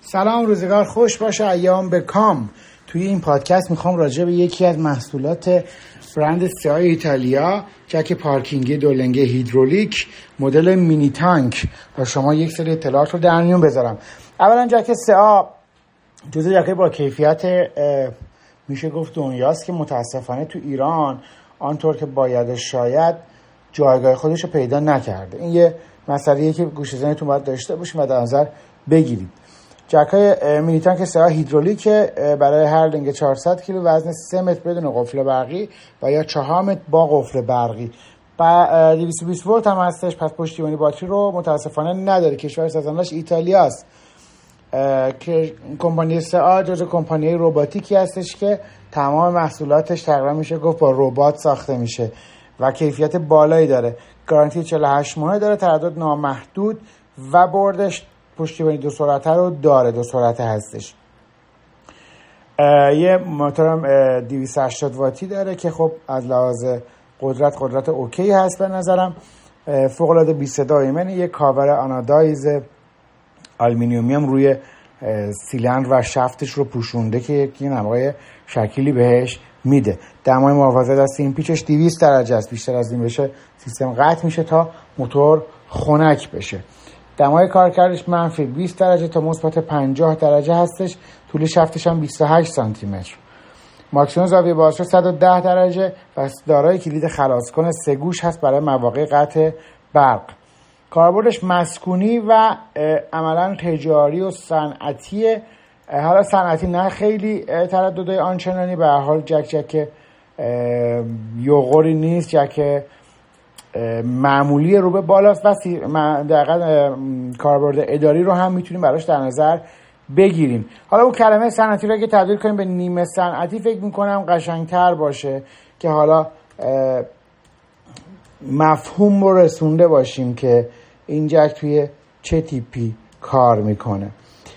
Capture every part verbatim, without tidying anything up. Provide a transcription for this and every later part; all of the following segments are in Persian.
سلام، روزگار خوش باشه، ایام به کام. توی این پادکست میخوام راجع به یکی از محصولات برند سئا ایتالیا، جک پارکینگی دولنگه هیدرولیک مدل مینی تانک با شما یک سری اطلاعات رو در میون بذارم. اولا جک سئا جزو جک‌های با کیفیت میشه گفت دنیاست که متاسفانه تو ایران آنطور که باید شاید جایگاه خودش رو پیدا نکرده. این یه مسئله‌ایه که گوش زنتون باید داشته باشید و در نظر بگیرید. جک‌های مینی تانک سئا هیدرولیک برای هر لنگ چهارصد کیلو، وزن سه متر بدون قفل برقی و یا چهار متر با قفل برقی. با دویست و بیست ولت هم هستش. پس پشتیبانی باتری رو متاسفانه نداره. کشور سازندش ایتالیاست که کمپانی سئا جزو کمپانی رباتیکی هستش که تمام محصولاتش تقریبا میشه گفت با ربات ساخته میشه و کیفیت بالایی داره. گارانتی چهل و هشت ماهه داره، تردد نامحدود و بردش پشتیبانی دو سرعته رو داره. دو سرعته هستش. یه موتورم دویست و هشتاد واتی داره که خب از لحاظ قدرت قدرت اوکی هست به نظرم. فوق العاده بی صدا و ایمنه. یه کاور آنادایز آلومینیومی هم روی سیلندر و شفتش رو پوشونده که یک نمای شکلی بهش میده. دمای محافظت از سیم پیچش دویست درجه است. بیشتر از این بشه سیستم قطع میشه تا موتور خنک بشه. دمای کارکردش منفی بیست درجه تا مثبت پنجاه درجه هستش. طول شفتش هم بیست و هشت سانتی متر. ماکسیمم زاویه بازش صد و ده درجه و دارای کلید خلاص کنه سه گوش هست برای مواقع قطع برق. کاربردش مسکونی و عملاً تجاری و صنعتیه. حالا صنعتی نه خیلی ترددهای آنچنانی، به هر حال جک جک یوغوری نیست، جک معمولی رو به بالاست و دقیقاً کاربرد اداری رو هم میتونیم براش در نظر بگیریم. حالا اون کلمه صنعتی رو اگه تبدیل کنیم به نیمه صنعتی فکر میکنم قشنگتر باشه که حالا مفهوم رو رسونده باشیم که این جک توی چه تیپی کار میکنه.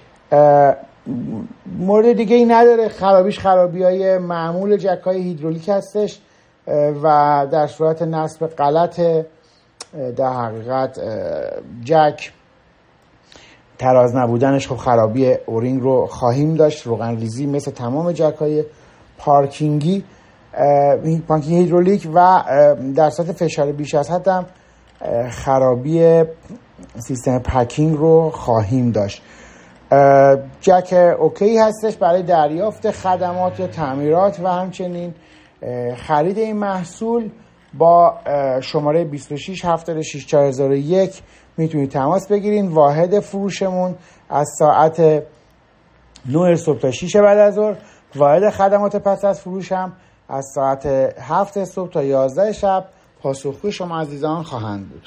مورد دیگه ای نداره. خرابیش خرابی های معمول جک های هیدرولیک هستش و در صورت نصب غلط در حقیقت جک تراز نبودنش خب خرابی اورینگ رو خواهیم داشت. روغن ریزی مثل تمام جک های پارکینگی پارکینگ هیدرولیک و در صورت فشار بیش از حد هم خرابی سیستم پکینگ رو خواهیم داشت. جک اوکی هستش برای دریافت خدمات یا تعمیرات و همچنین خرید این محصول با شماره بیست و شش هفتاد و شش چهارصد و یک میتونید تماس بگیرین. واحد فروشمون از ساعت نه صبح تا شش بعد از ظهر. واحد خدمات پس از فروش هم از ساعت هفت صبح تا یازده شب پاسخگوی شما عزیزان خواهند بود.